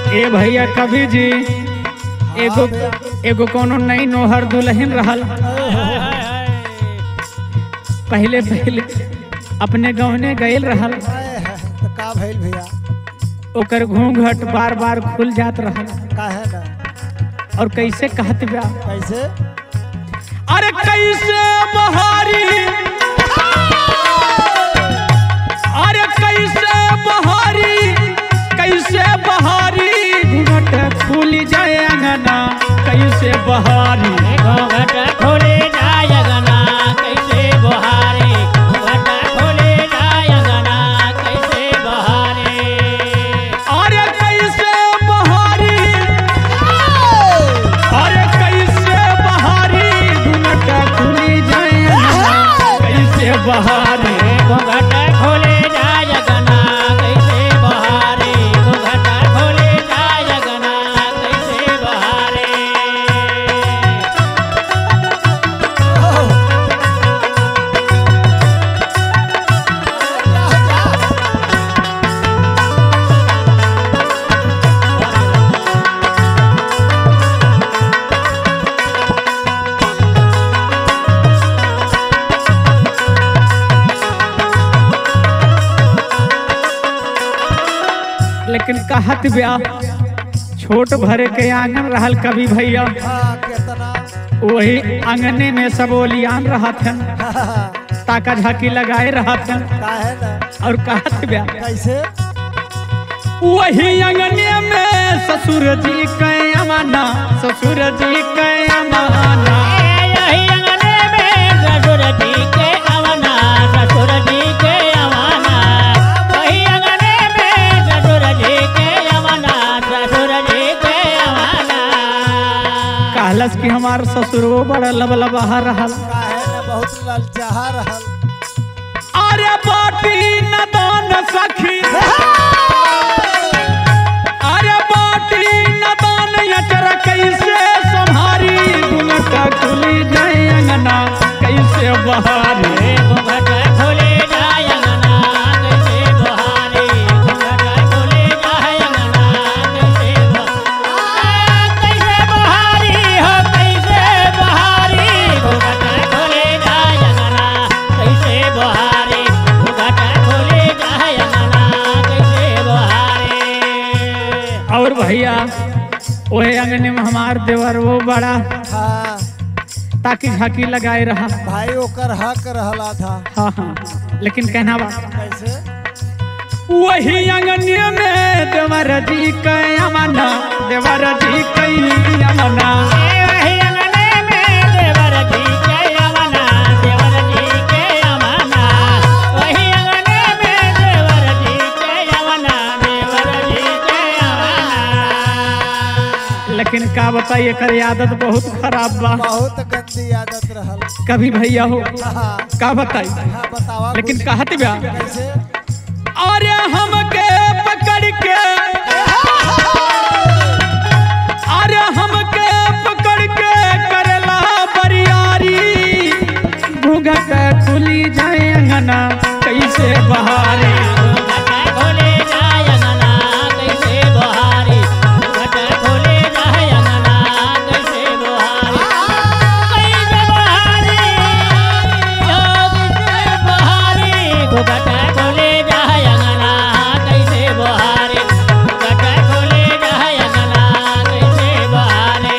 ए भैया कभी जी एगो कोनो नई नोहर दुल्हन रहल। पहले अपने गहने गईल रहल तो का भइल भैया? ओकर घूंघट बार बार खुल जात रहल। काहे ना? और कैसे कहत बा? कैसे? अरे कैसे बहारी, अरे कैसे बहारी, कैसे बहारी घूंघट खुल जाए अंगना, कैसे बहारी घूंघट खोले जाय अंगना, कैसे बहारे घूंघट खोले जाय अंगना, कैसे बहारे। अरे कैसे बहारी, अरे कैसे बहारी घूंघट खुल जाए अंगना, कैसे बहारी घूंघट खोले जाय अंगना, कैसे बहारे घूंघट खोले जाय अंगना, कैसे बहारे। लेकिन कहत ब्या छोट भरे के आंगन रहल कभी भैया, हाँ कितना? वही आंगने में सब ओलियान रहत हन, ताका झाकी लगाए रहत हन। काहे ना? और कहत ब्या कैसे? वही आंगने में ससुर जी के अमाना, ससुर जी के अमाना। यही अंगने में ससुर जी के अवना, ससुर जी के अवना। वही अंगने में ससुर जी के अवना, ससुर जी के अवना। कहलस कि हमार ससुरो बड़ा लबलबहा रहल। काहे ना? बहुत ललचाहा रहल। अरे बाटी न दान सखी, अरे बाटी न दान यचर कैसे संभारी घूंघट खुली जाए अंगना, कैसे बहारी घूंघट खोले जाय अंगना, कैसे बहारे घूंघट खोले जाय अंगना, कैसे कैसे बहारी हो, कैसे बहारी घूंघट खोले जाय अंगना, कैसे बहारे घूंघट खोले जाय अंगना, कैसे बहारे। और भैया वही अंगने में हमार देवर वो बड़ा हाँ ताकि झाकी लगाए रहा। भाई ओकर हक रहला था। हाँ हाँ, लेकिन कहना बा कैसे? वही अंगने में देवर जी के अमाना, देवर जी के अमाना। वही अंगने में देवर जी के अवना, देवर जी के अवना। वही अंगने में देवर जी के अवना, देवर जी के अवना। लेकिन का बताइए कर आदत बहुत खराब बा। बहुत गंदी आदत रहल। कभी भैया हो हाँ का बताई, हाँ बतावा। लेकिन कुछ। कहत बा कैसे? अरे हमके पकड़ के, अरे हमके पकड़ के करेला बरियारी घूंघट खुली जाए अंगना, कैसे बहारी घूंघट खोले जाय अंगना, कैसे बहारी घूंघट खोले जाय अंगना, कैसे बहारी। कैसे बहारी हो, कैसे बहारी घूंघट खोले जाय अंगना, कैसे बहारी घूंघट खोले जाय अंगना, कैसे बहारी।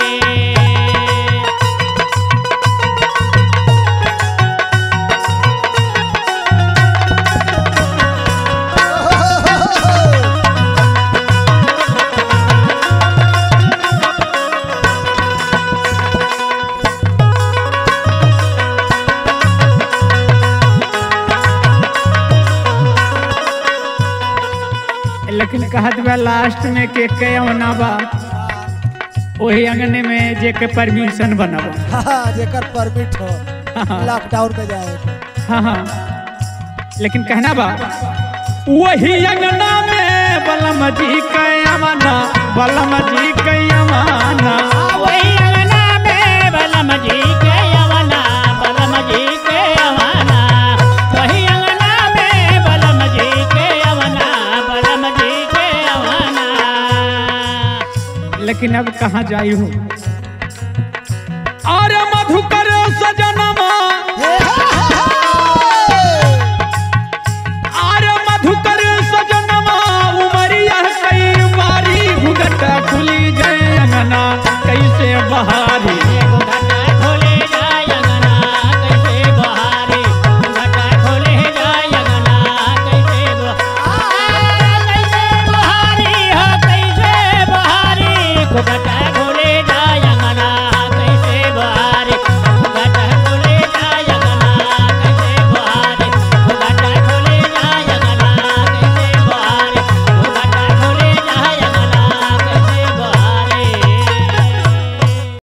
लेकिन कहत बा लास्ट में के होना बा वही अंगने में जे के परमिशन बनबा। हाँ जेकर परमिट हो हाँ। लॉकडाउन में जाए। हाँ हाँ, लेकिन कहना बा वही अंगना में बलम जी के अमाना, बलम जी के अमाना। वही अंगना में बलम जी के अवना, बलम जी के अवना। वही अंगना में बलम जी के अवना, बलम जी के अवना। लेकिन अब कहाँ जाई हूँ। अरे मधुकर सजनमा